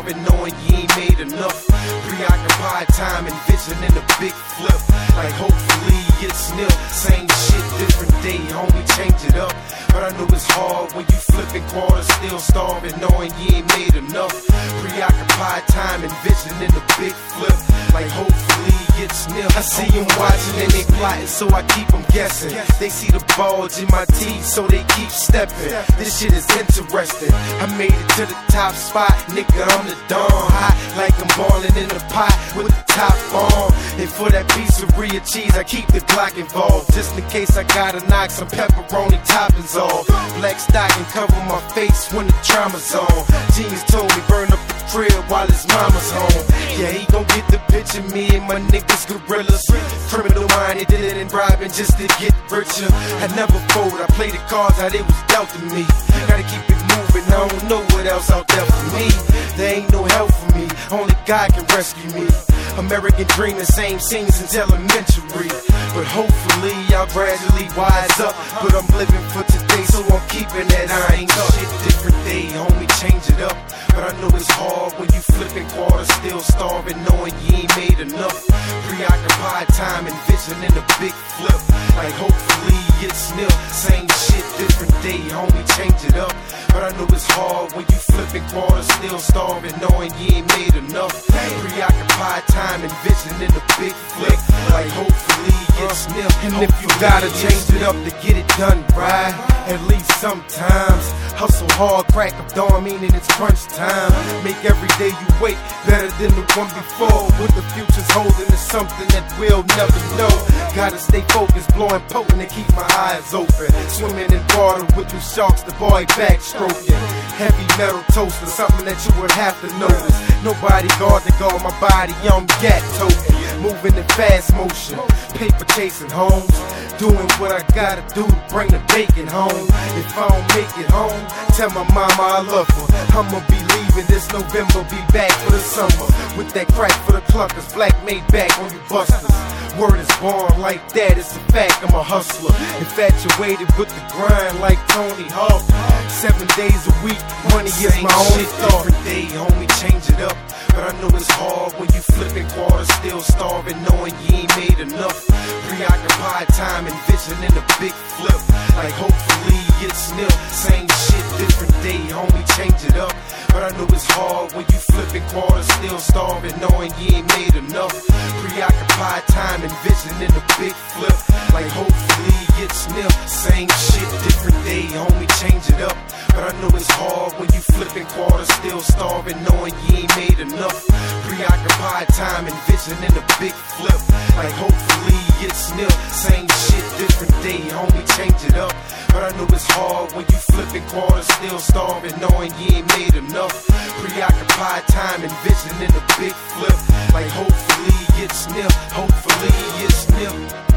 starving, knowing you ain't made enough. Preoccupied time, envisioning a big flip. Like hopefully it's nil. Same shit, different day, homie, change it up. But I know it's hard when you flipping quarters, still starving, knowing you ain't made enough. Preoccupied time, envisioning a big flip. Like hopefully it's nil. I see them watching and they plotting, so I keep them guessing. They see the bulge in my teeth, so they keep stepping. This shit is interesting. I made it to the top spot, nigga, I'm the dawn. Hot like I'm boiling in the pot with the top on. And for that pizzeria cheese, I keep the Glock involved, just in case I gotta knock some pepperoni toppings off. Black stocking cover my face when the trauma's on. Genius told me burn up the crib while his mama's home. Yeah, he gon' get the picture, me and my niggas gorillas. Criminal minded, did it in bribing just to get richer. I never fold, I play the cards how they was dealt to me. Gotta keep it moving, I don't know what else out there for me. There ain't no help for me, only God can rescue me. American dream, the same scene since elementary. But hopefully I'll gradually wise up. But I'm living for today, so I'm keeping that I ain't up. Shit, different day, homie, change it up. But I know it's hard when you flipping quarters, still starving, knowing you ain't made enough. Preoccupied time, envisioning a big flip. Like hopefully it's nil. Same shit, different day, homie, change it up. But I know it's hard when you flipping quarters, still starving, knowing you ain't made enough. Preoccupied time, envisioning a big flip. Like hopefully it's nil. And if you gotta change it up to get it done right, at least sometimes hustle hard, crack of dawn, meaning it's crunch time. Make every day you wait better than the one before. What the future's holding is something that we'll never know. Gotta stay focused, blowing potent and keep my eyes open. Swimming in water with two sharks, the boy backstroking. Heavy metal toaster, something that you would have to notice. Nobody guard to guard my body, I'm gat toting. Moving in fast motion, paper chasing homes. Doing what I gotta do to bring the bacon home. If I don't make it home, tell my mama I love her. I'ma be leaving this November, be back for the summer. With that crack for the cluckers, black made back on you busters. Word is born like that, it's a fact, I'm a hustler. Infatuated with the grind like Tony Hawk. 7 days a week, money is my only thought. Different day, homie, change it up. But I know it's hard when you flipping quarters, still starving, knowing you ain't made enough. Preoccupied time, envisioning a big flip. Like hopefully it's nil. Same shit, different day, homie, change it up. But I know it's hard when you flipping quarters, still starving, knowing you ain't made enough. Preoccupied time, envisioning a big flip. Like hopefully it's nil. Same shit, different day, homie, change it up. But I know it's hard when you flipping quarters, still starving, knowing you ain't made enough. Preoccupied time, envisioning a big flip. Like hopefully it's nil. Same shit, different day, homie, change it up. But I know it's hard when you flipping quarters, still starving, knowing you ain't made enough. Preoccupied time, envisioning a big flip. Like hopefully it's nil. Hopefully it's nil.